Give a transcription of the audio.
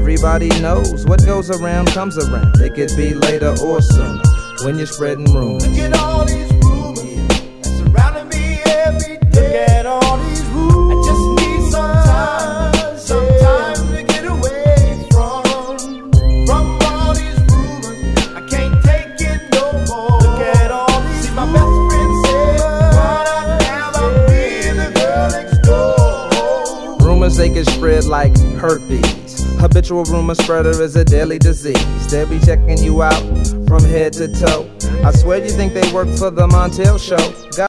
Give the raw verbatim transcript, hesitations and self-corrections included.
everybody knows what goes around comes around. It could be later or sooner when you're spreading rumors. Look at all these rumors that's surrounding me every day. Look at all these rumors. I just need some time, some time to get away from, from all these rumors. I can't take it no more. Look at all these. See, my best friend said, why not now I'll be the girl next door. Rumors, they can spread like herpes. Habitual rumor spreader is a deadly disease. They'll be checking you out from head to toe. I swear you think they work for the Montel Show.